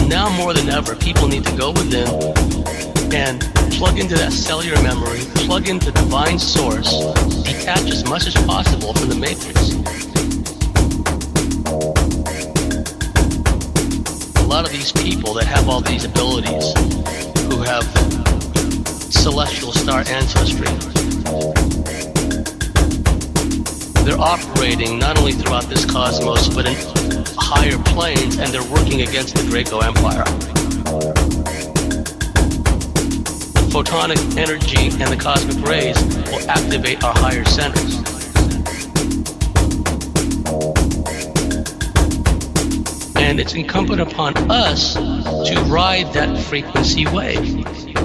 now more than ever, people need to go within and plug into that cellular memory, plug into divine source, detach as much as possible from the matrix. A lot of these people that have all these abilities, who have celestial star ancestry, they're operating not only throughout this cosmos, but in higher planes, and they're working against the Draco Empire. The photonic energy and the cosmic rays will activate our higher centers. And it's incumbent upon us to ride that frequency wave.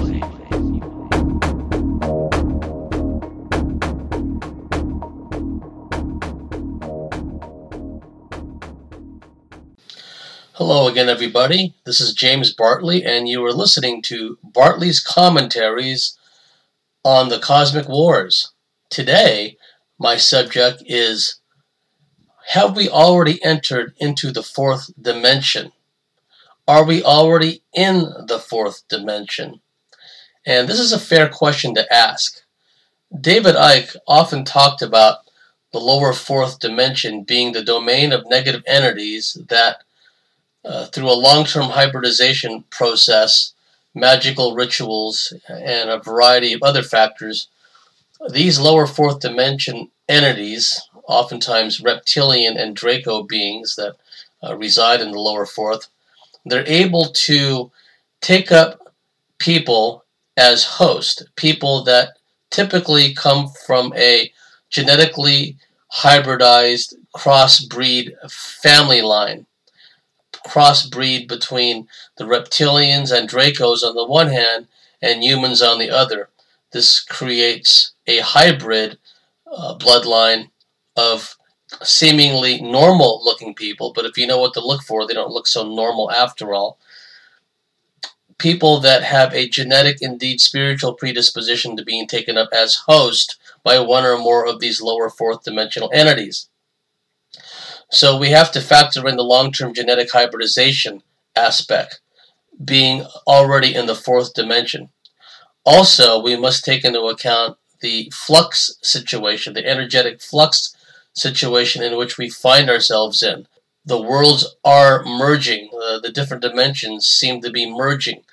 Hello again, everybody. This is James Bartley, and you are listening to Bartley's Commentaries on the Cosmic Wars. Today, my subject is, have we already entered into the fourth dimension? Are we already in the fourth dimension? And this is a fair question to ask. David Icke often talked about the lower fourth dimension being the domain of negative entities that through a long-term hybridization process, magical rituals, and a variety of other factors, these lower fourth dimension entities, oftentimes reptilian and Draco beings that reside in the lower fourth, they're able to take up people as host, people that typically come from a genetically hybridized crossbreed family line. Crossbreed between the reptilians and Dracos on the one hand and humans on the other. This creates a hybrid bloodline of seemingly normal looking people, but if you know what to look for, they don't look so normal after all. People that have a genetic, indeed spiritual predisposition to being taken up as host by one or more of these lower fourth dimensional entities. So we have to factor in the long-term genetic hybridization aspect, being already in the fourth dimension. Also, we must take into account the flux situation, the energetic flux situation in which we find ourselves in. The worlds are merging. The different dimensions seem to be merging.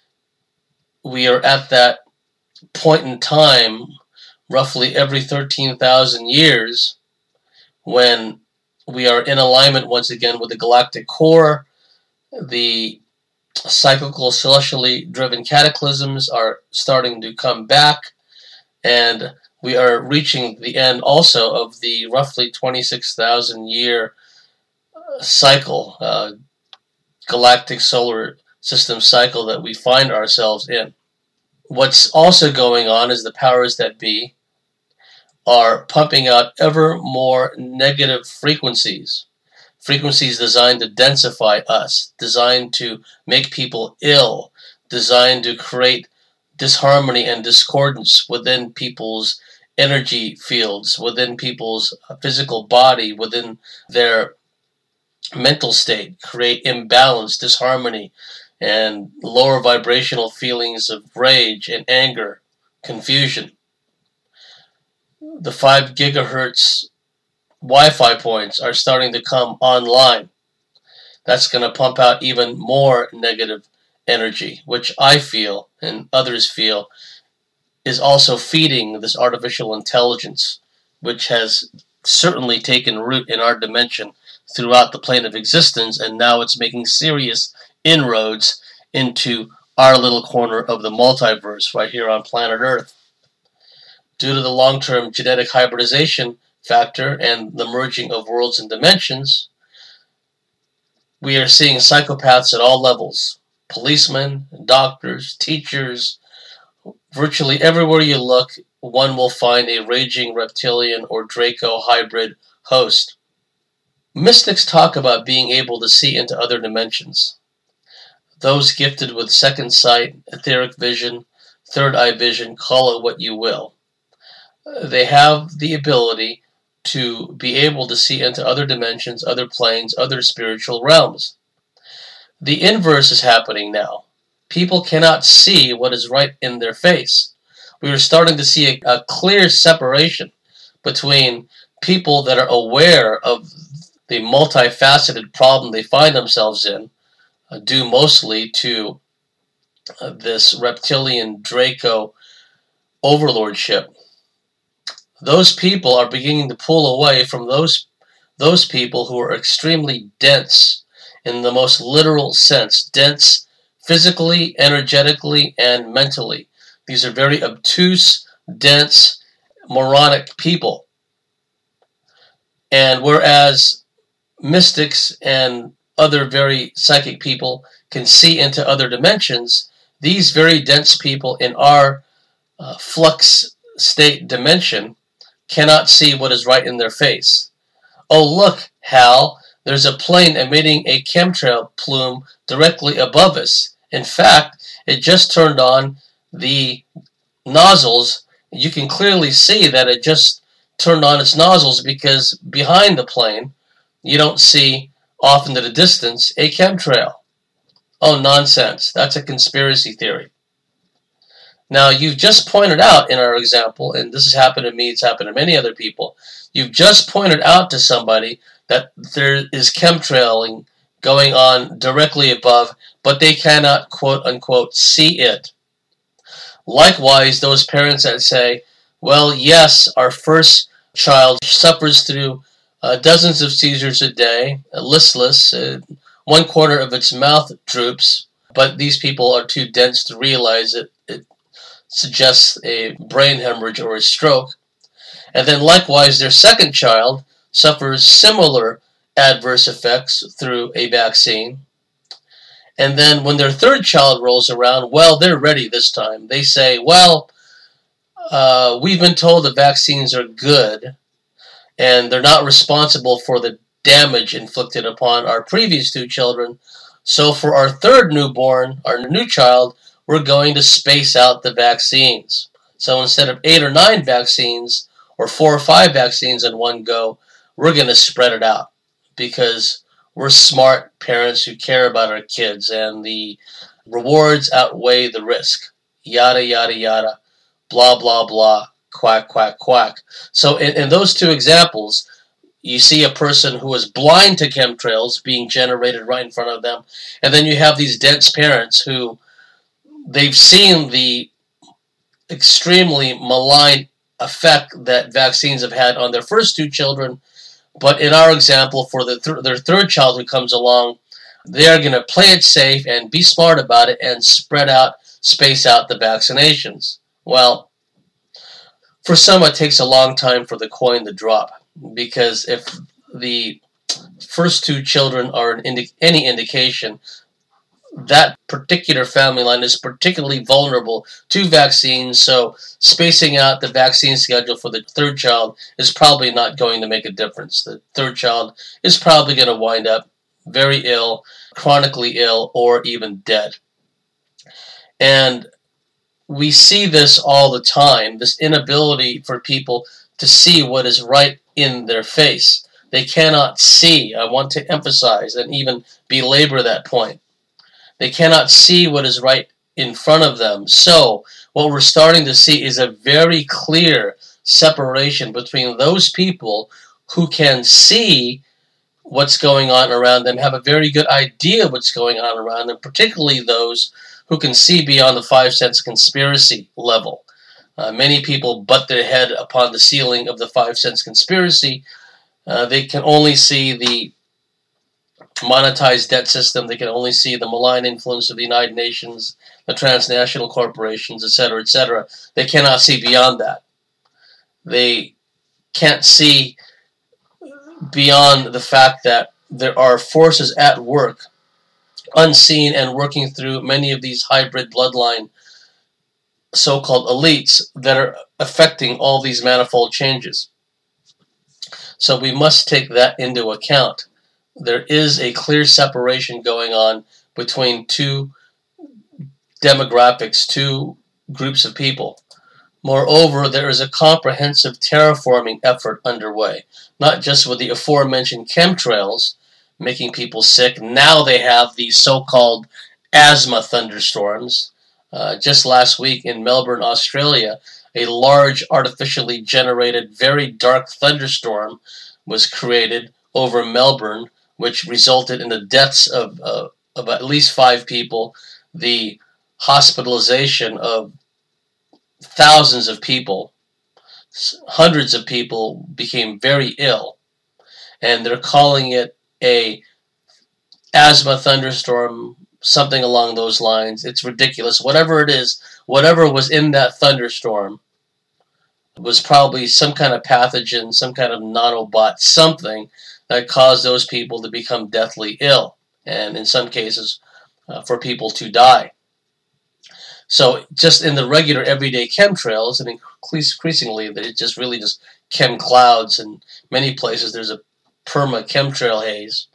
We are at that point in time, roughly every 13,000 years, when we are in alignment once again with the galactic core. The cyclical, celestially driven cataclysms are starting to come back, and we are reaching the end also of the roughly 26,000 year cycle, galactic solar system cycle that we find ourselves in. What's also going on is the powers that be are pumping out ever more negative frequencies. Frequencies designed to densify us, designed to make people ill, designed to create disharmony and discordance within people's energy fields, within people's physical body, within their mental state, create imbalance, disharmony, and lower vibrational feelings of rage and anger, confusion. The 5 gigahertz Wi-Fi points are starting to come online. That's going to pump out even more negative energy, which I feel and others feel is also feeding this artificial intelligence, which has certainly taken root in our dimension throughout the plane of existence, and now it's making serious inroads into our little corner of the multiverse right here on planet Earth. Due to the long-term genetic hybridization factor and the merging of worlds and dimensions, we are seeing psychopaths at all levels. Policemen, doctors, teachers. Virtually everywhere you look, one will find a raging reptilian or Draco hybrid host. Mystics talk about being able to see into other dimensions. Those gifted with second sight, etheric vision, third eye vision, call it what you will. They have the ability to be able to see into other dimensions, other planes, other spiritual realms. The inverse is happening now. People cannot see what is right in their face. We are starting to see a clear separation between people that are aware of the multifaceted problem they find themselves in, due mostly to this reptilian Draco overlordship. Those people are beginning to pull away from those people who are extremely dense in the most literal sense, dense physically, energetically, and mentally. These are very obtuse, dense, moronic people. And whereas mystics and other very psychic people can see into other dimensions, these very dense people in our flux state dimension cannot see what is right in their face. Oh, look, Hal, there's a plane emitting a chemtrail plume directly above us. In fact, it just turned on the nozzles. You can clearly see that it just turned on its nozzles because behind the plane, you don't see off into the distance a chemtrail. Oh, nonsense. That's a conspiracy theory. Now, you've just pointed out in our example, and this has happened to me, it's happened to many other people, you've just pointed out to somebody that there is chemtrailing going on directly above, but they cannot, quote-unquote, see it. Likewise, those parents that say, well, yes, our first child suffers through dozens of seizures a day, listless, one corner of its mouth droops, but these people are too dense to realize it suggests a brain hemorrhage or a stroke. And then likewise, their second child suffers similar adverse effects through a vaccine. And then when their third child rolls around, well, they're ready this time. They say, well, we've been told the vaccines are good, and they're not responsible for the damage inflicted upon our previous two children. So for our third newborn, our new child, we're going to space out the vaccines. So instead of 8 or 9 vaccines, or 4 or 5 vaccines in one go, we're going to spread it out because we're smart parents who care about our kids and the rewards outweigh the risk. Yada, yada, yada, blah, blah, blah, quack, quack, quack. So in those two examples, you see a person who is blind to chemtrails being generated right in front of them, and then you have these dense parents who they've seen the extremely malign effect that vaccines have had on their first two children, but in our example, for their third child who comes along, they are going to play it safe and be smart about it and space out the vaccinations. Well, for some it takes a long time for the coin to drop, because if the first two children are any indication, that particular family line is particularly vulnerable to vaccines, so spacing out the vaccine schedule for the third child is probably not going to make a difference. The third child is probably going to wind up very ill, chronically ill, or even dead. And we see this all the time, this inability for people to see what is right in their face. They cannot see. I want to emphasize and even belabor that point. They cannot see what is right in front of them. So what we're starting to see is a very clear separation between those people who can see what's going on around them, have a very good idea of what's going on around them, particularly those who can see beyond the 5 sense conspiracy level. Many people butt their head upon the ceiling of the 5 sense conspiracy. They can only see the monetized debt system. They can only see the malign influence of the United Nations, the transnational corporations, etc., etc. They cannot see beyond that. They can't see beyond the fact that there are forces at work, unseen and working through many of these hybrid bloodline so-called elites that are affecting all these manifold changes. So we must take that into account. There is a clear separation going on between two demographics, two groups of people. Moreover, there is a comprehensive terraforming effort underway, not just with the aforementioned chemtrails, making people sick. Now they have these so-called asthma thunderstorms. Just last week in Melbourne, Australia, a large artificially generated very dark thunderstorm was created over Melbourne, which resulted in the deaths of at least 5 people, the hospitalization of thousands of people. Hundreds of people became very ill, and they're calling it a asthma thunderstorm, something along those lines. It's ridiculous. Whatever it is, whatever was in that thunderstorm was probably some kind of pathogen, some kind of nanobot, something that caused those people to become deathly ill, and in some cases for people to die. So just in the regular everyday chemtrails, and increasingly it's just really just chem clouds, and many places there's a perma chemtrail haze.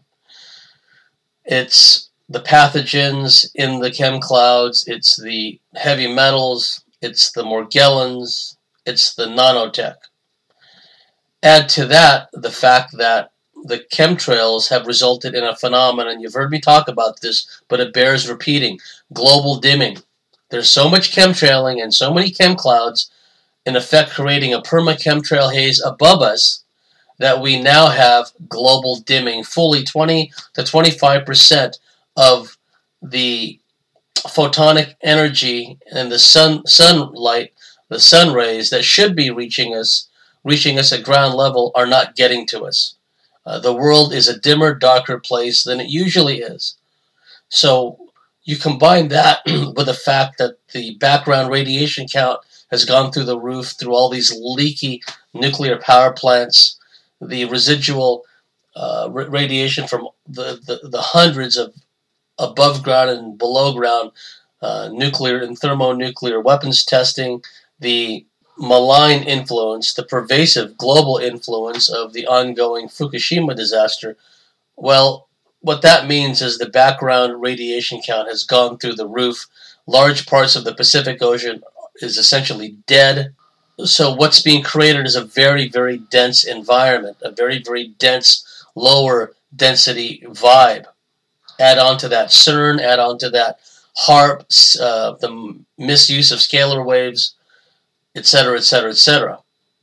It's the pathogens in the chem clouds, it's the heavy metals, it's the Morgellons, it's the nanotech. Add to that the fact that the chemtrails have resulted in a phenomenon, you've heard me talk about this, but it bears repeating, global dimming. There's so much chemtrailing and so many chem clouds, in effect creating a perma-chemtrail haze above us, that we now have global dimming. Fully 20 to 25% of the photonic energy and the sunlight, the sun rays that should be reaching us at ground level are not getting to us. The world is a dimmer, darker place than it usually is. So you combine that with the fact that the background radiation count has gone through the roof through all these leaky nuclear power plants, the residual radiation from the hundreds of above ground and below ground nuclear and thermonuclear weapons testing, the malign influence, the pervasive global influence of the ongoing Fukushima disaster. Well, what that means is the background radiation count has gone through the roof. Large parts of the Pacific Ocean is essentially dead. So what's being created is a very, very dense environment, a very, very dense, lower density vibe. Add on to that CERN, add on to that HAARP, the misuse of scalar waves, etc., etc., etc.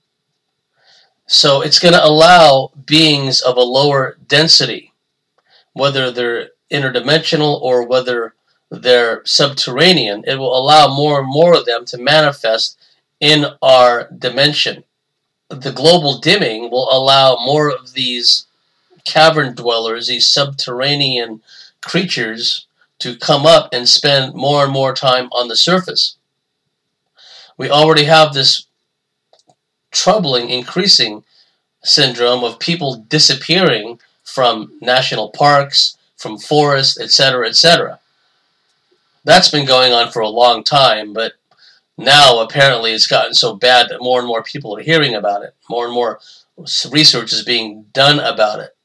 So it's going to allow beings of a lower density, whether they're interdimensional or whether they're subterranean, it will allow more and more of them to manifest in our dimension. The global dimming will allow more of these cavern dwellers, these subterranean creatures, to come up and spend more and more time on the surface. We already have this troubling, increasing syndrome of people disappearing from national parks, from forests, etc., etc. That's been going on for a long time, but now apparently it's gotten so bad that more and more people are hearing about it. More and more research is being done about it.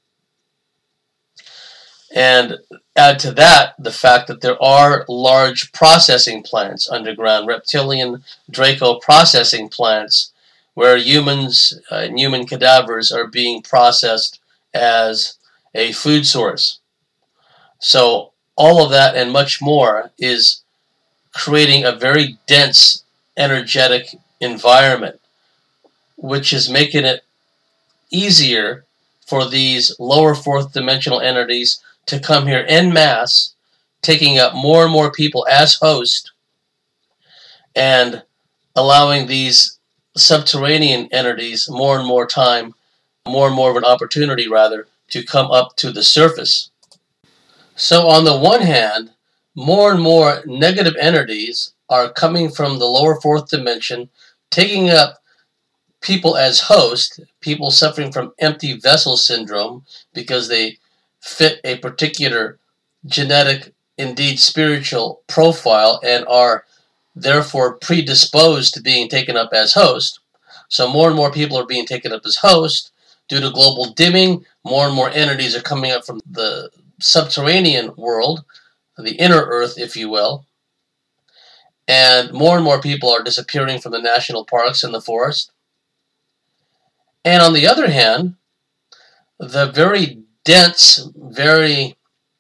And add to that the fact that there are large processing plants underground, reptilian Draco processing plants, where humans and human cadavers are being processed as a food source. So all of that and much more is creating a very dense, energetic environment, which is making it easier for these lower fourth dimensional entities to come here en masse, taking up more and more people as host, and allowing these subterranean entities more and more time, more and more of an opportunity, rather, to come up to the surface. So on the one hand, more and more negative entities are coming from the lower fourth dimension, taking up people as host, people suffering from empty vessel syndrome because they fit a particular genetic, indeed spiritual profile and are therefore predisposed to being taken up as host. So more and more people are being taken up as host. Due to global dimming, more and more entities are coming up from the subterranean world, the inner earth, if you will. And more people are disappearing from the national parks and the forest. And on the other hand, the very dense, very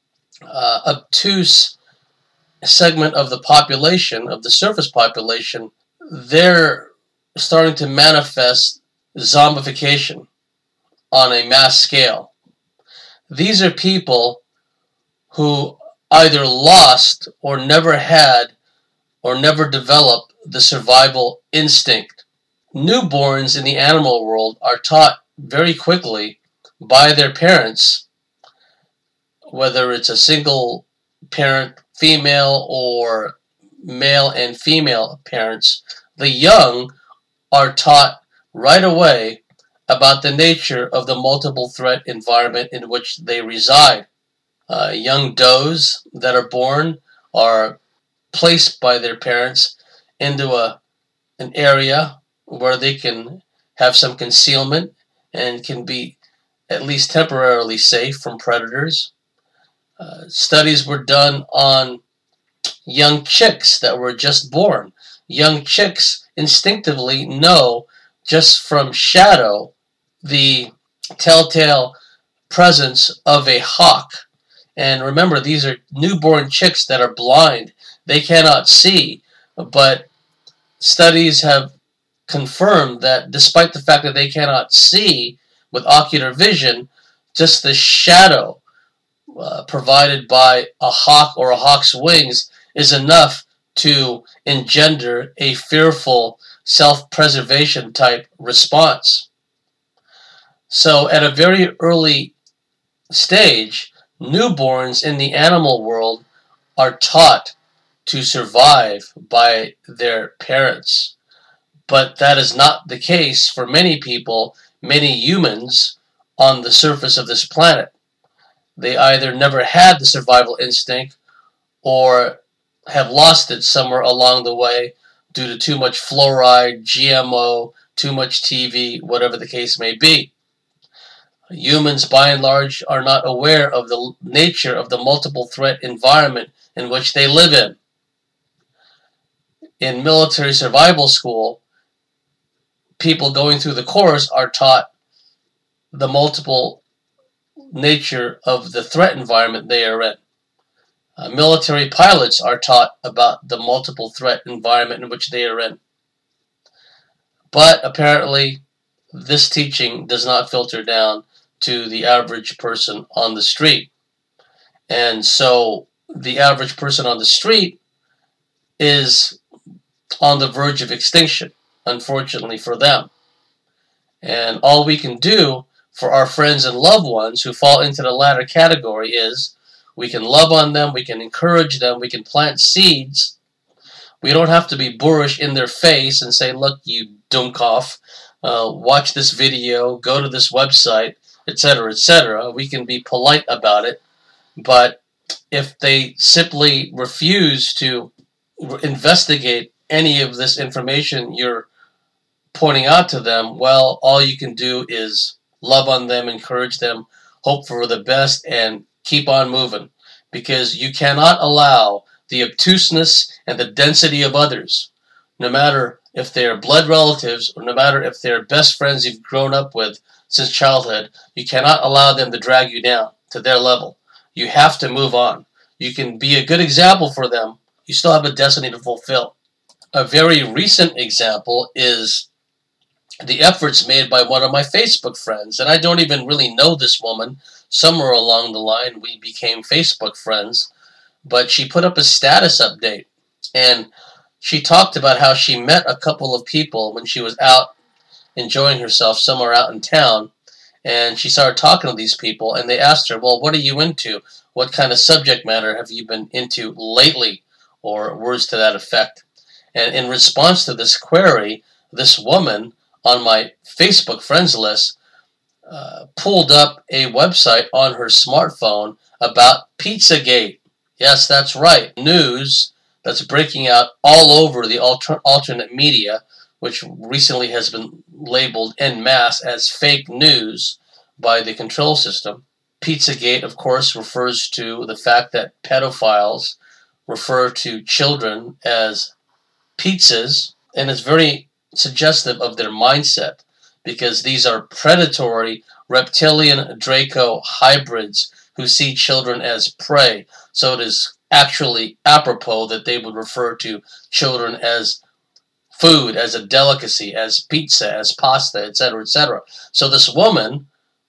obtuse segment of the population, of the surface population, they're starting to manifest zombification on a mass scale. These are people who either lost or never had or never developed the survival instinct. Newborns in the animal world are taught very quickly by their parents, whether it's a single parent, female, or male and female parents. The young are taught right away about the nature of the multiple threat environment in which they reside. Young does that are born are placed by their parents into an area where they can have some concealment and can be at least temporarily safe from predators. Studies were done on young chicks that were just born. Young chicks instinctively know just from shadow the telltale presence of a hawk. And remember, these are newborn chicks that are blind. They cannot see, but studies have confirmed that despite the fact that they cannot see with ocular vision, just the shadow provided by a hawk or a hawk's wings is enough to engender a fearful self-preservation type response. So at a very early stage, newborns in the animal world are taught to survive by their parents. But that is not the case for many people, many humans on the surface of this planet. They either never had the survival instinct or have lost it somewhere along the way due to too much fluoride, GMO, too much TV, whatever the case may be. Humans, by and large, are not aware of the nature of the multiple threat environment in which they live in. In military survival school, people going through the course are taught the multiple nature of the threat environment they are in. Military pilots are taught about the multiple threat environment in which they are in. But apparently, this teaching does not filter down to the average person on the street. And so the average person on the street is on the verge of extinction, unfortunately for them. And all we can do for our friends and loved ones who fall into the latter category is we can love on them, we can encourage them, we can plant seeds. We don't have to be boorish in their face and say, look, you Dummkopf, watch this video, go to this website, etc., etc. We can be polite about it, but if they simply refuse to investigate any of this information you're pointing out to them, well, all you can do is love on them, encourage them, hope for the best, and keep on moving. Because you cannot allow the obtuseness and the density of others, no matter if they're blood relatives or no matter if they're best friends you've grown up with since childhood, you cannot allow them to drag you down to their level. You have to move on. You can be a good example for them. You still have a destiny to fulfill. A very recent example is the efforts made by one of my Facebook friends, and I don't even really know this woman. Somewhere along the line, we became Facebook friends, but she put up a status update, and she talked about how she met a couple of people when she was out enjoying herself somewhere out in town, and she started talking to these people, and they asked her, well, what are you into? What kind of subject matter have you been into lately? Or words to that effect. And in response to this query, this woman on my Facebook friends list pulled up a website on her smartphone about Pizzagate. Yes, that's right. News that's breaking out all over the alternate media, which recently has been labeled en masse as fake news by the control system. Pizzagate, of course, refers to the fact that pedophiles refer to children as pizzas, and it's very suggestive of their mindset. because these are predatory reptilian Draco hybrids who see children as prey. So it is actually apropos that they would refer to children as food, as a delicacy, as pizza, as pasta, etc., etc. So this woman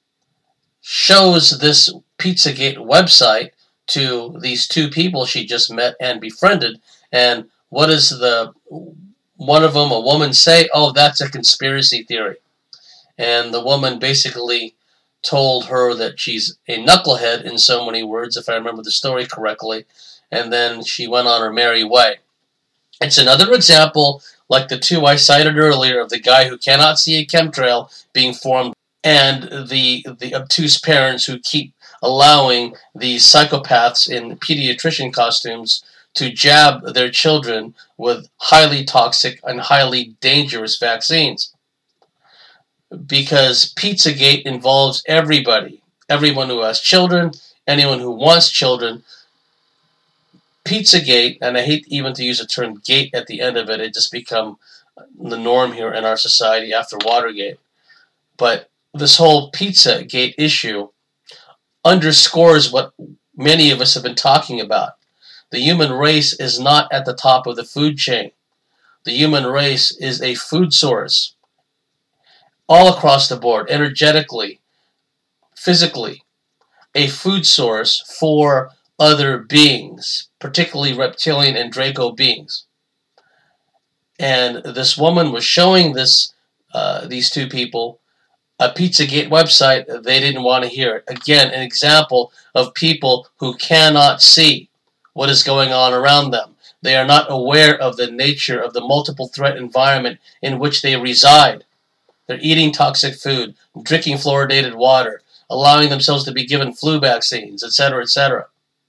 shows this Pizzagate website to these two people she just met and befriended, and what does one of them, a woman, say? Oh, that's a conspiracy theory. And the woman basically told her that she's a knucklehead in so many words, if I remember the story correctly, and then she went on her merry way. It's another example, like the two I cited earlier, of the guy who cannot see a chemtrail being formed, and the obtuse parents who keep allowing these psychopaths in pediatrician costumes to jab their children with highly toxic and highly dangerous vaccines. Because Pizzagate involves everybody, everyone who has children, anyone who wants children. Pizzagate, and I hate even to use the term gate at the end of it, it just become the norm here in our society after Watergate. But this whole Pizzagate issue underscores what many of us have been talking about. The human race is not at the top of the food chain. The human race is a food source all across the board, energetically, physically, a food source for other beings, particularly reptilian and Draco beings. And this woman was showing these two people a Pizzagate website. They didn't want to hear it. Again, an example of people who cannot see what is going on around them. They are not aware of the nature of the multiple threat environment in which they reside. They're eating toxic food, drinking fluoridated water, allowing themselves to be given flu vaccines, etc., etc.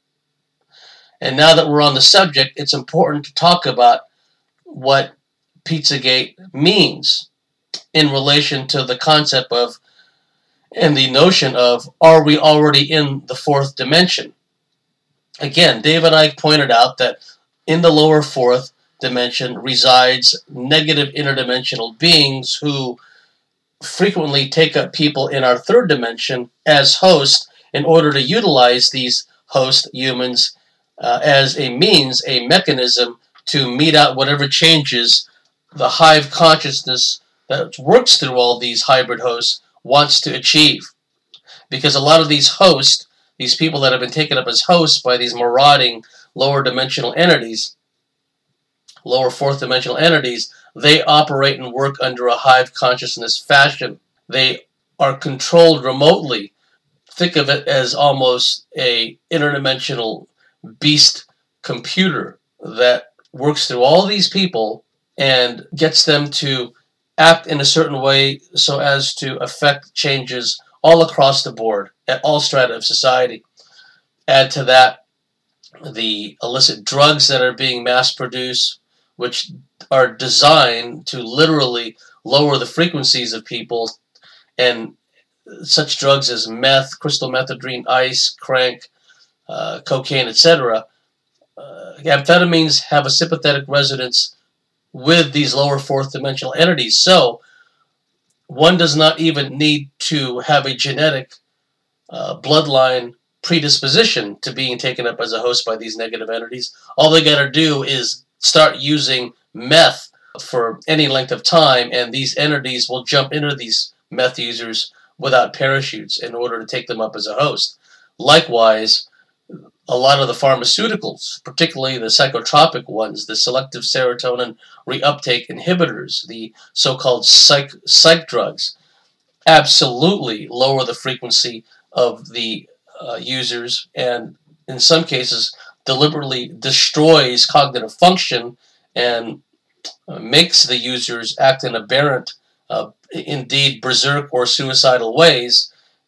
And now that we're on the subject, it's important to talk about what Pizzagate means in relation to the concept of and the notion of, are we already in the fourth dimension? Again, Dave and I pointed out that in the lower fourth dimension resides negative interdimensional beings who frequently take up people in our third dimension as hosts in order to utilize these host humans as a means, a mechanism to mete out whatever changes the hive consciousness that works through all these hybrid hosts wants to achieve. Because a lot of these hosts, these people that have been taken up as hosts by these marauding lower dimensional entities, lower fourth dimensional entities, they operate and work under a hive consciousness fashion. They are controlled remotely. Think of it as almost a interdimensional beast computer that works through all these people and gets them to act in a certain way so as to affect changes all across the board at all strata of society. Add to that the illicit drugs that are being mass-produced, which are designed to literally lower the frequencies of people, and such drugs as meth, crystal methadone, ice, crank, cocaine, etc. Amphetamines have a sympathetic resonance with these lower fourth dimensional entities. So one does not even need to have a genetic bloodline predisposition to being taken up as a host by these negative entities. All they got to do is start using meth for any length of time, and these entities will jump into these meth users without parachutes in order to take them up as a host. Likewise, a lot of the pharmaceuticals, particularly the psychotropic ones, the selective serotonin reuptake inhibitors, the so-called psych drugs, absolutely lower the frequency of the users, and in some cases deliberately destroys cognitive function and makes the users act in aberrant, indeed berserk or suicidal ways.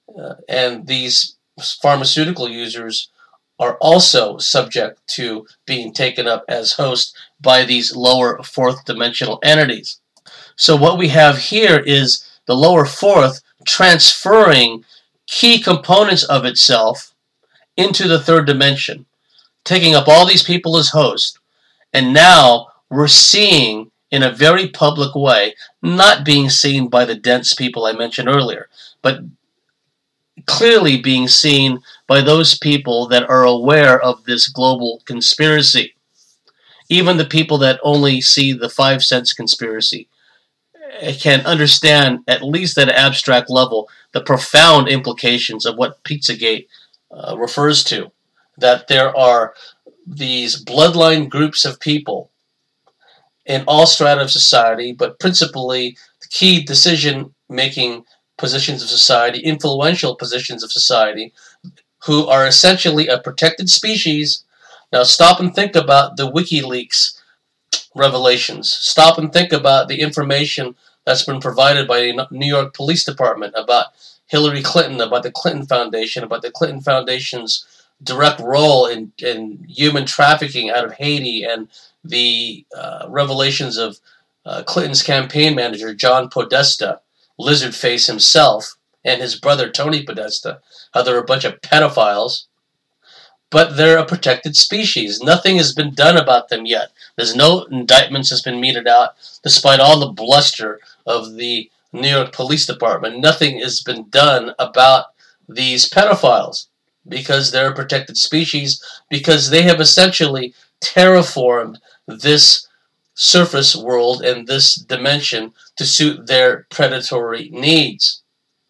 And these pharmaceutical users are also subject to being taken up as hosts by these lower fourth dimensional entities. So what we have here is the lower fourth transferring key components of itself into the third dimension, taking up all these people as hosts. And now we're seeing in a very public way, not being seen by the dense people I mentioned earlier, but clearly being seen by those people that are aware of this global conspiracy. Even the people that only see the 5 cents conspiracy can understand, at least at an abstract level, the profound implications of what Pizzagate refers to. That there are these bloodline groups of people in all strata of society, but principally the key decision-making positions of society, influential positions of society, who are essentially a protected species. Now stop and think about the WikiLeaks revelations. Stop and think about the information that's been provided by the New York Police Department about Hillary Clinton, about the Clinton Foundation, about the Clinton Foundation's direct role in human trafficking out of Haiti, and the revelations of Clinton's campaign manager, John Podesta, Lizardface himself, and his brother, Tony Podesta, how they're a bunch of pedophiles. But they're a protected species. Nothing has been done about them yet. There's no indictments has been meted out, despite all the bluster of the New York Police Department. Nothing has been done about these pedophiles because they're a protected species, because they have essentially terraformed this surface world and this dimension to suit their predatory needs.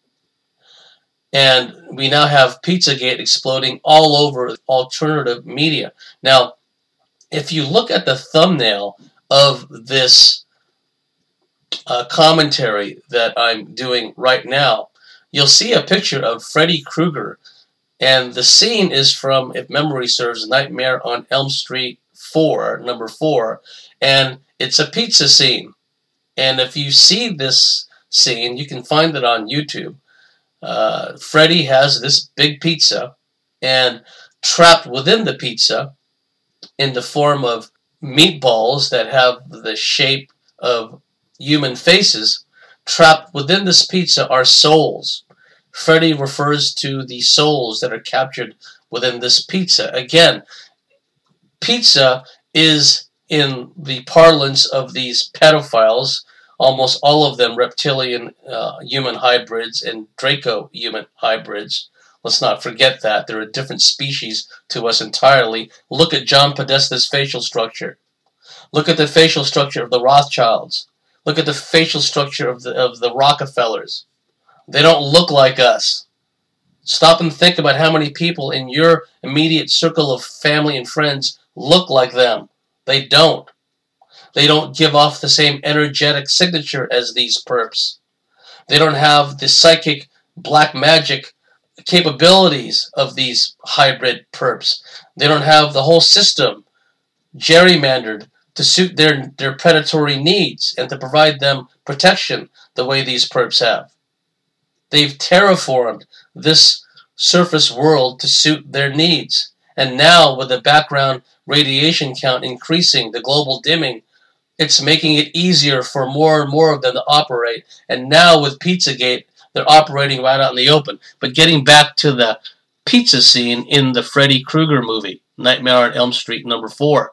And we now have Pizzagate exploding all over alternative media. Now, if you look at the thumbnail of this commentary that I'm doing right now, you'll see a picture of Freddy Krueger. And the scene is from, if memory serves, Nightmare on Elm Street 4, number 4. And it's a pizza scene. And if you see this scene, you can find it on YouTube. Freddy has this big pizza, and trapped within the pizza, in the form of meatballs that have the shape of human faces, trapped within this pizza are souls. Freddy refers to the souls that are captured within this pizza. Again, pizza is, in the parlance of these pedophiles, almost all of them reptilian human hybrids and Draco human hybrids. Let's not forget that. They're a different species to us entirely. Look at John Podesta's facial structure. Look at the facial structure of the Rothschilds. Look at the facial structure of the Rockefellers. They don't look like us. Stop and think about how many people in your immediate circle of family and friends look like them. They don't. They don't give off the same energetic signature as these perps. They don't have the psychic black magic capabilities of these hybrid perps. They don't have the whole system gerrymandered to suit their predatory needs and to provide them protection the way these perps have. They've terraformed this surface world to suit their needs. And now, with the background radiation count increasing, the global dimming, it's making it easier for more and more of them to operate. And now with Pizzagate, they're operating right out in the open. But getting back to the pizza scene in the Freddy Krueger movie, Nightmare on Elm Street number 4.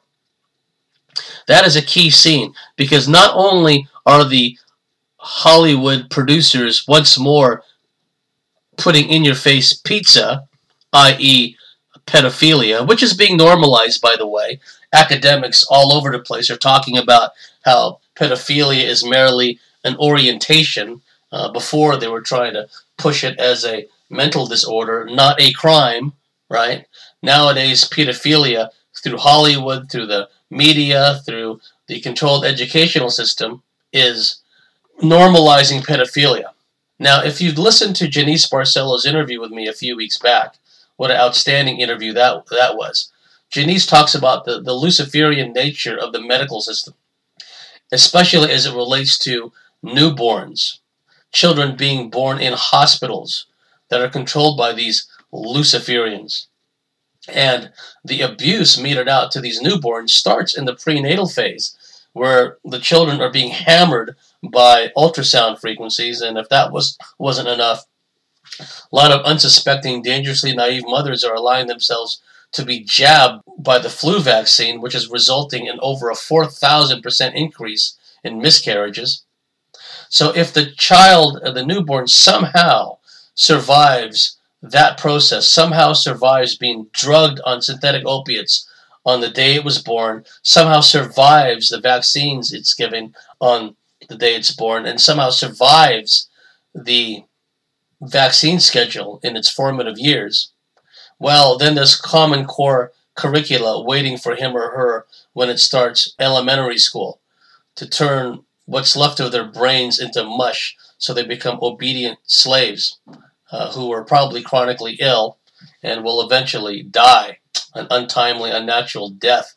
That is a key scene, because not only are the Hollywood producers once more putting in your face pizza, i.e. pedophilia, which is being normalized, by the way. Academics all over the place are talking about how pedophilia is merely an orientation. Before they were trying to push it as a mental disorder, not a crime, right? Nowadays, pedophilia, through Hollywood, through the media, through the controlled educational system, is normalizing pedophilia. Now, if you've listened to Janice Barcelo's interview with me a few weeks back, what an outstanding interview that was. Janice talks about the Luciferian nature of the medical system, especially as it relates to newborns, children being born in hospitals that are controlled by these Luciferians. And the abuse meted out to these newborns starts in the prenatal phase, where the children are being hammered by ultrasound frequencies, and if that wasn't enough, a lot of unsuspecting, dangerously naive mothers are allowing themselves to be jabbed by the flu vaccine, which is resulting in over a 4,000% increase in miscarriages. So if the child, the newborn, somehow survives that process, somehow survives being drugged on synthetic opiates on the day it was born, somehow survives the vaccines it's given on the day it's born, and somehow survives the vaccine schedule in its formative years, well, then there's Common Core curricula waiting for him or her when it starts elementary school to turn what's left of their brains into mush so they become obedient slaves who are probably chronically ill and will eventually die an untimely, unnatural death,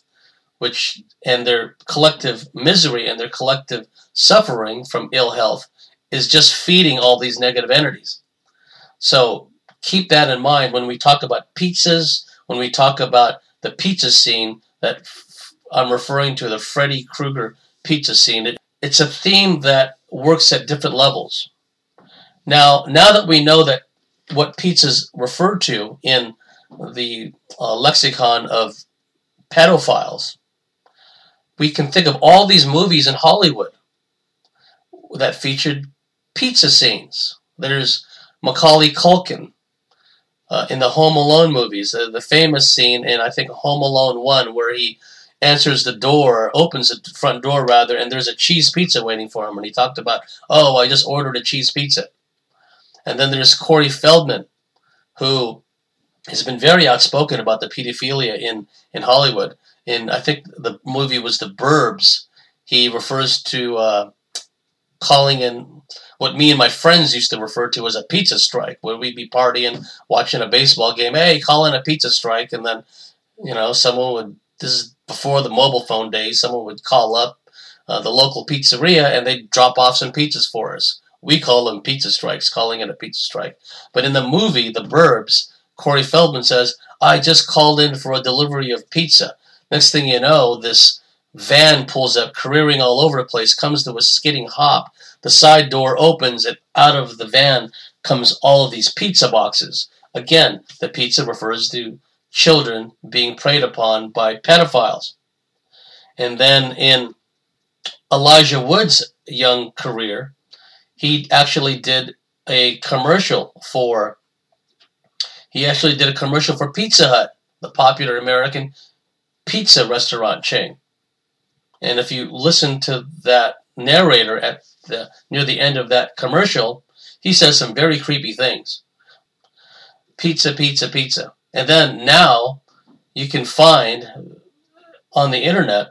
and their collective misery and their collective suffering from ill health is just feeding all these negative entities. So keep that in mind when we talk about pizzas, when we talk about the pizza scene that I'm referring to, the Freddy Krueger pizza scene. It's a theme that works at different levels. Now that we know that what pizzas refer to in the lexicon of pedophiles, we can think of all these movies in Hollywood that featured pizza scenes. There's Macaulay Culkin in the Home Alone movies, the famous scene in, I think, Home Alone 1, where he answers the door, opens the front door rather, and there's a cheese pizza waiting for him, and he talked about, oh, I just ordered a cheese pizza. And then there's Corey Feldman, who has been very outspoken about the pedophilia in Hollywood. In, I think the movie was The Burbs, he refers to calling in what me and my friends used to refer to as a pizza strike, where we'd be partying, watching a baseball game, hey, call in a pizza strike, and then, someone would, this is before the mobile phone days, someone would call up the local pizzeria and they'd drop off some pizzas for us. We call them pizza strikes, calling it a pizza strike. But in the movie, The Burbs, Corey Feldman says, I just called in for a delivery of pizza. Next thing you know, this van pulls up, careering all over the place, comes to a skidding hop. The side door opens, and out of the van comes all of these pizza boxes. Again, the pizza refers to children being preyed upon by pedophiles. And then in Elijah Wood's young career, he actually did a commercial for Pizza Hut, the popular American pizza restaurant chain. And if you listen to that narrator near the end of that commercial, he says some very creepy things. Pizza, pizza, pizza. And then now you can find on the internet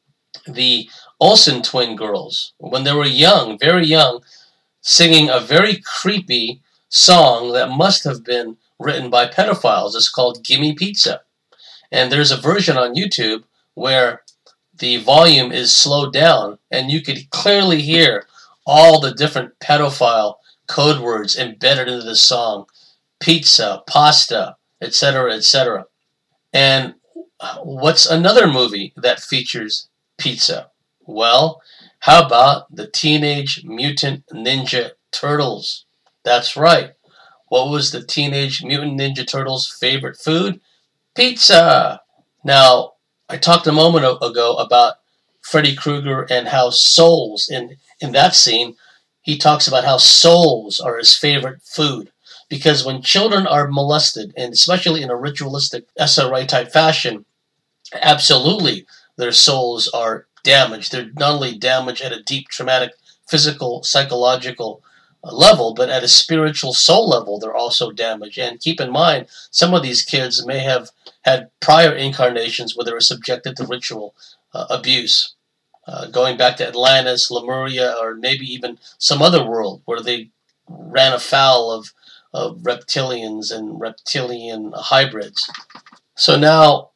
the Olsen twin girls, when they were young, very young, singing a very creepy song that must have been written by pedophiles. It's called Gimme Pizza. And there's a version on YouTube where the volume is slowed down and you could clearly hear all the different pedophile code words embedded into the song. Pizza, pasta, etc., etc. And what's another movie that features pizza? Well, how about the Teenage Mutant Ninja Turtles? That's right. What was the Teenage Mutant Ninja Turtles' favorite food? Pizza! Now, I talked a moment ago about Freddy Krueger and how souls, in that scene, he talks about how souls are his favorite food. Because when children are molested, and especially in a ritualistic SRA type fashion, absolutely their souls are damaged. They're not only damaged at a deep traumatic physical, psychological level, but at a spiritual soul level, they're also damaged. And keep in mind, some of these kids may have had prior incarnations where they were subjected to ritual abuse, going back to Atlantis, Lemuria, or maybe even some other world where they ran afoul of reptilians and reptilian hybrids. So now,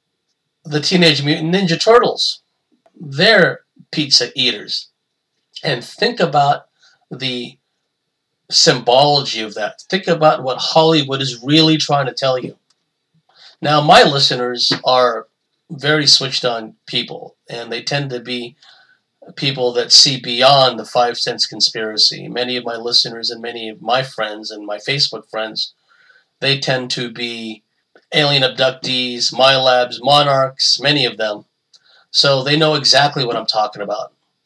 the Teenage Mutant Ninja Turtles, they're pizza eaters. And think about the symbology of that. Think about what Hollywood is really trying to tell you. Now, my listeners are very switched on people, and they tend to be people that see beyond the 5 Cents conspiracy. Many of my listeners and many of my friends and my Facebook friends, they tend to be alien abductees, MyLabs, monarchs, many of them. So they know exactly what I'm talking about.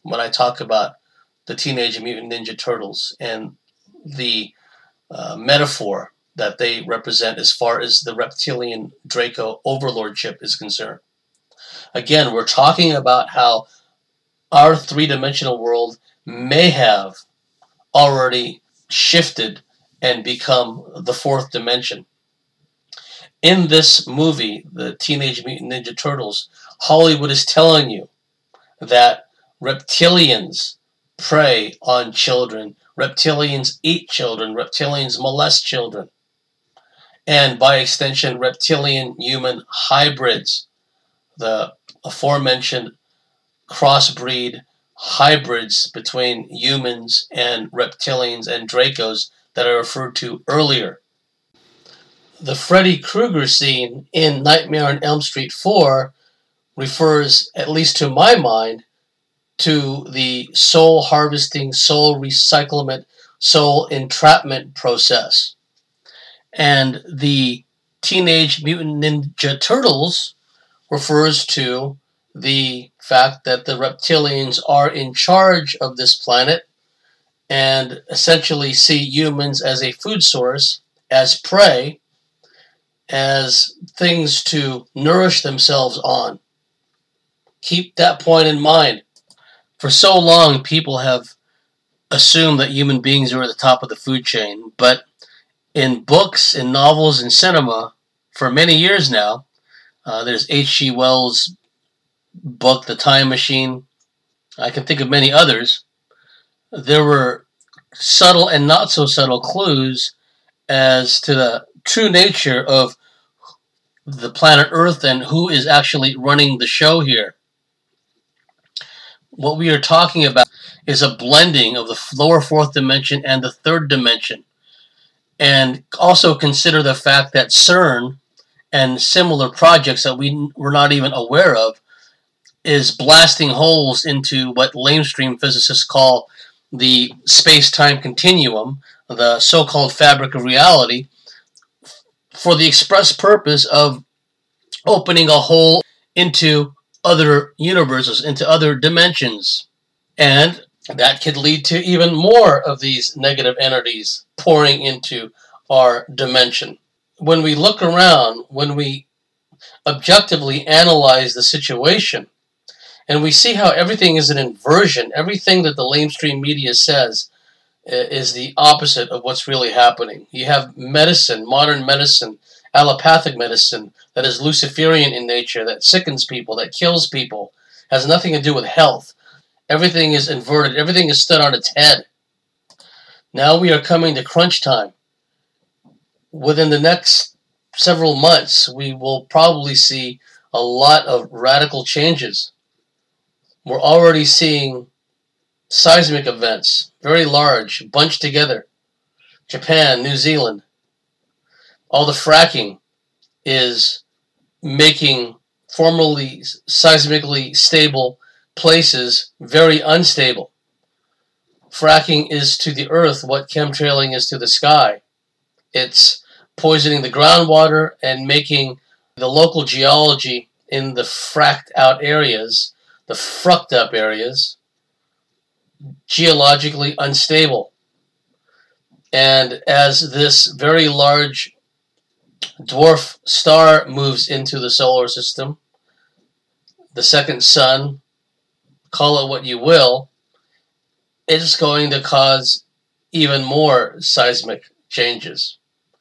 when I talk about the Teenage Mutant Ninja Turtles and the metaphor that they represent as far as the reptilian Draco overlordship is concerned. Again, we're talking about how our three-dimensional world may have already shifted and become the fourth dimension. In this movie, the Teenage Mutant Ninja Turtles, Hollywood is telling you that reptilians prey on children, reptilians eat children, reptilians molest children, and by extension, reptilian-human hybrids, the aforementioned crossbreed hybrids between humans and reptilians and Dracos that I referred to earlier. The Freddy Krueger scene in Nightmare on Elm Street 4 refers, at least to my mind, to the soul harvesting, soul recyclement, soul entrapment process. And the Teenage Mutant Ninja Turtles refers to the fact that the reptilians are in charge of this planet and essentially see humans as a food source, as prey, as things to nourish themselves on. Keep that point in mind. For so long, people have assumed that human beings are at the top of the food chain, but in books, in novels, in cinema, for many years now, there's H.G. Wells' book, The Time Machine. I can think of many others. There were subtle and not so subtle clues as to the true nature of the planet Earth and who is actually running the show here. What we are talking about is a blending of the lower fourth dimension and the third dimension. And also consider the fact that CERN and similar projects that we were not even aware of is blasting holes into what lamestream physicists call the space-time continuum, the so-called fabric of reality, for the express purpose of opening a hole into other universes, into other dimensions. And that could lead to even more of these negative entities pouring into our dimension. When we look around, when we objectively analyze the situation, and we see how everything is an inversion, everything that the lamestream media says is the opposite of what's really happening. You have medicine, modern medicine, allopathic medicine, that is Luciferian in nature, that sickens people, that kills people, has nothing to do with health. Everything is inverted. Everything is stood on its head. Now we are coming to crunch time. Within the next several months, we will probably see a lot of radical changes. We're already seeing seismic events, very large, bunched together. Japan, New Zealand. All the fracking is making formerly seismically stable places very unstable. Fracking is to the earth what chemtrailing is to the sky. It's poisoning the groundwater and making the local geology in the fracked out areas, the frucked up areas, geologically unstable. And as this very large dwarf star moves into the solar system, the second sun, call it what you will, it's going to cause even more seismic changes.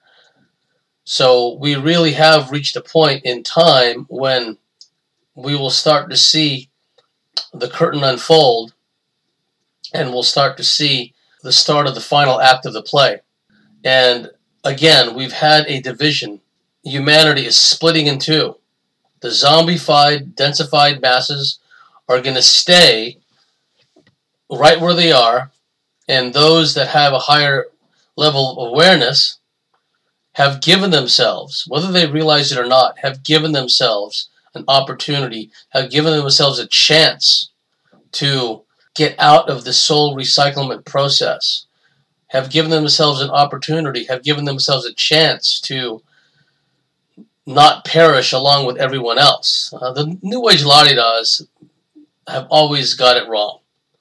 So we really have reached a point in time when we will start to see the curtain unfold, and we'll start to see the start of the final act of the play. And again, we've had a division. Humanity is splitting in two. The zombified, densified masses are going to stay right where they are, and those that have a higher level of awareness have given themselves, whether they realize it or not, have given themselves an opportunity, have given themselves a chance to get out of the soul recyclement process, have given themselves an opportunity, have given themselves a chance to not perish along with everyone else. The New Age la-di-das have always got it wrong.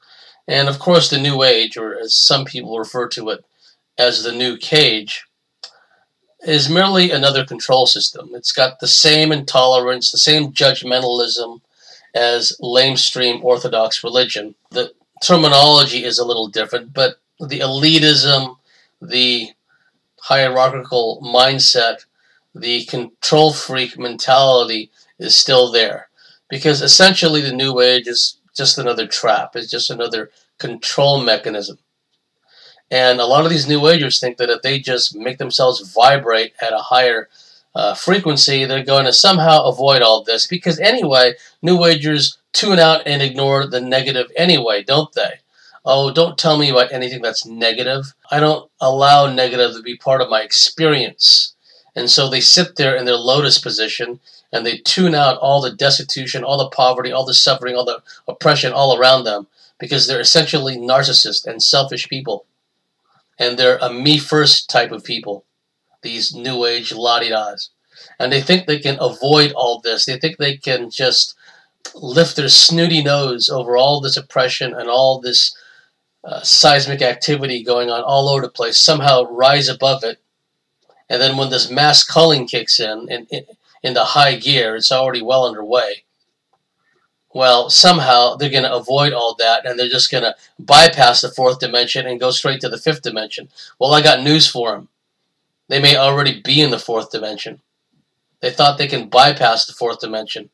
And of course, the New Age, or as some people refer to it as the New Cage, is merely another control system. It's got the same intolerance, the same judgmentalism as lamestream Orthodox religion. The terminology is a little different, but the elitism, the hierarchical mindset, the control freak mentality is still there. Because essentially the New Age is just another trap. It's just another control mechanism. And a lot of these New Agers think that if they just make themselves vibrate at a higher frequency, they're going to somehow avoid all this. Because anyway, New Agers tune out and ignore the negative anyway, don't they? Oh, don't tell me about anything that's negative. I don't allow negative to be part of my experience. And so they sit there in their lotus position and they tune out all the destitution, all the poverty, all the suffering, all the oppression all around them, because they're essentially narcissists and selfish people. And they're a me-first type of people, these New Age la-di-das. And they think they can avoid all this. They think they can just lift their snooty nose over all this oppression and all this seismic activity going on all over the place, somehow rise above it. And then when this mass culling kicks in the high gear, it's already well underway. Well, somehow they're going to avoid all that, and they're just going to bypass the fourth dimension and go straight to the fifth dimension. Well, I got news for them. They may already be in the fourth dimension. They thought they can bypass the fourth dimension,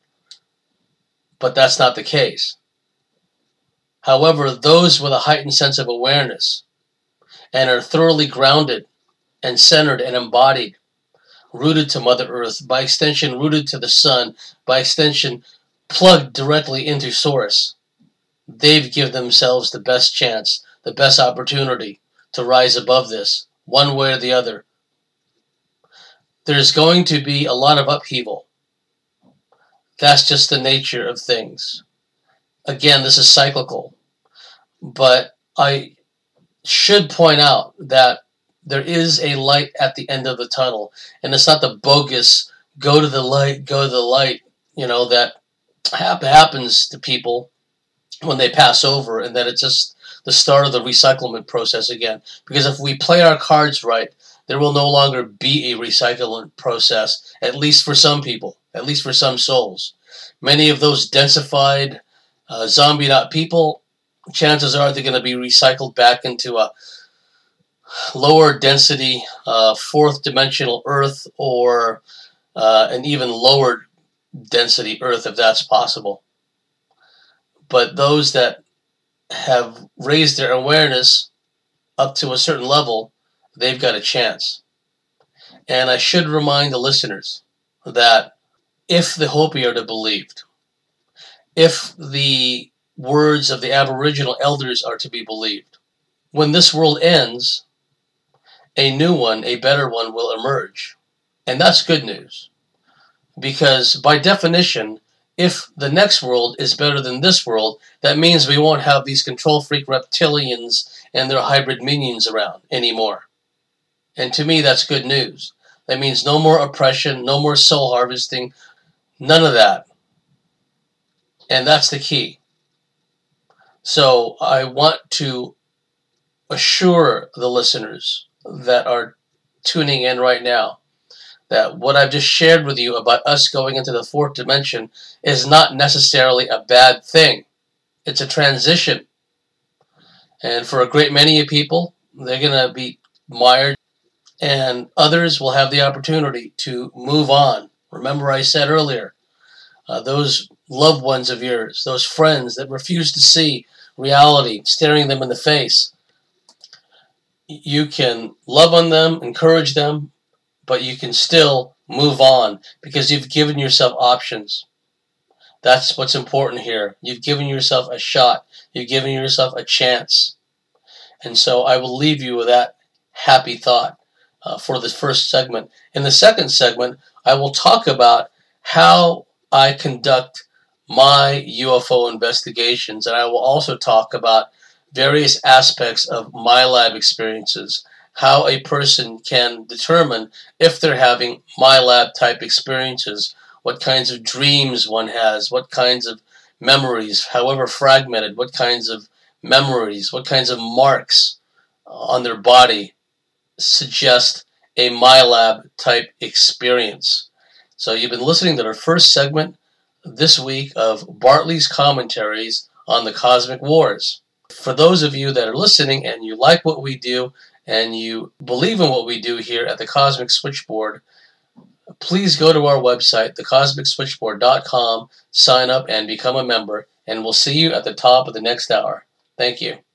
but that's not the case. However, those with a heightened sense of awareness and are thoroughly grounded and centered and embodied, rooted to Mother Earth, by extension rooted to the sun, by extension plugged directly into Source, they've given themselves the best chance, the best opportunity to rise above this, one way or the other. There's going to be a lot of upheaval. That's just the nature of things. Again, this is cyclical. But I should point out that there is a light at the end of the tunnel. And it's not the bogus, go to the light, that happens to people when they pass over, and that it's just the start of the recyclement process again. Because if we play our cards right, there will no longer be a recyclement process, at least for some people, at least for some souls. Many of those densified, zombie-out people, chances are they're going to be recycled back into a lower density, fourth dimensional Earth, or an even lower density Earth, if that's possible. But those that have raised their awareness up to a certain level, they've got a chance. And I should remind the listeners that if the Hopi are to be believed, if the words of the Aboriginal elders are to be believed, when this world ends, a new one, a better one, will emerge. And that's good news. Because by definition, if the next world is better than this world, that means we won't have these control freak reptilians and their hybrid minions around anymore. And to me, that's good news. That means no more oppression, no more soul harvesting, none of that. And that's the key. So I want to assure the listeners that are tuning in right now that what I've just shared with you about us going into the fourth dimension is not necessarily a bad thing. It's a transition. And for a great many people, they're going to be mired, and others will have the opportunity to move on. Remember I said earlier, those loved ones of yours, those friends that refuse to see reality staring them in the face, you can love on them, encourage them, but you can still move on because you've given yourself options. That's what's important here. You've given yourself a shot. You've given yourself a chance. And so I will leave you with that happy thought for the first segment. In the second segment, I will talk about how I conduct my UFO investigations, and I will also talk about various aspects of my lab experiences, how a person can determine if they're having my lab type experiences, what kinds of dreams one has, what kinds of memories, however fragmented, what kinds of memories, what kinds of marks on their body suggest a MyLab type experience. So you've been listening to the first segment this week of Bartley's Commentaries on the Cosmic Wars. For those of you that are listening and you like what we do and you believe in what we do here at the Cosmic Switchboard, please go to our website, thecosmicswitchboard.com, sign up and become a member, and we'll see you at the top of the next hour. Thank you.